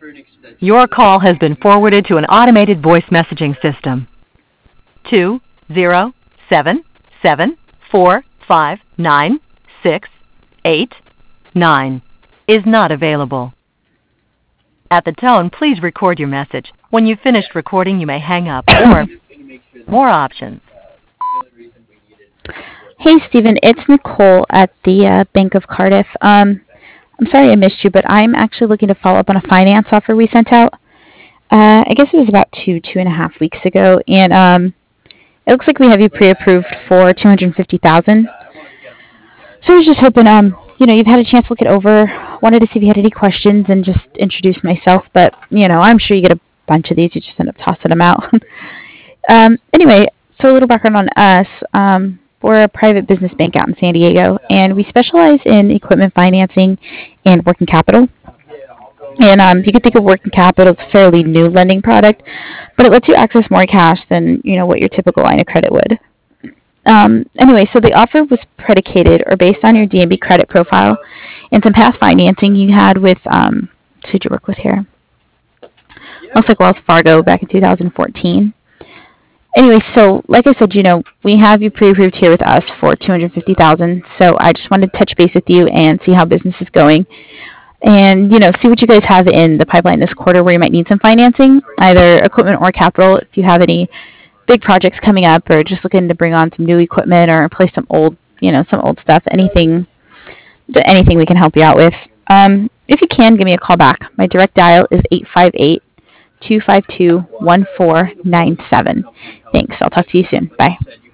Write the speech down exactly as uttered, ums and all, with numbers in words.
Your call has been forwarded to an automated voice messaging system. Two zero seven seven four five nine six eight nine is not available. At the tone, please record your message. When you've finished recording, you may hang up or more options. Hey, Stephen, it's Nicole at the uh, Bank of Cardiff. Um, I'm sorry I missed you, but I'm actually looking to follow up on a finance offer we sent out. Uh, I guess it was about two, two and a half weeks ago, and um, it looks like we have you pre-approved for two hundred fifty thousand dollars. So I was just hoping, um, you know, you've had a chance to look it over. Wanted to see if you had any questions and just introduce myself, but, you know, I'm sure you get a bunch of these. You just end up tossing them out. um, anyway, so a little background on us. Um, we're a private business bank out in San Diego, and we specialize in equipment financing and working capital. And um, you can think of working capital as a fairly new lending product, but it lets you access more cash than, you know, what your typical line of credit would. Um, anyway, so the offer was predicated or based on your D and B credit profile and some past financing you had with, um, who did you work with here? Looks like Wells Fargo back in two thousand fourteen. Anyway, so like I said, you know, we have you pre-approved here with us for two hundred fifty thousand dollars, so I just wanted to touch base with you and see how business is going. And, you know, see what you guys have in the pipeline this quarter where you might need some financing, either equipment or capital, if you have any big projects coming up or just looking to bring on some new equipment or replace some old, you know, some old stuff, anything, anything we can help you out with. Um, if you can, give me a call back. My direct dial is eight five eight, two five two, one four nine seven. Thanks. I'll talk to you soon. Bye.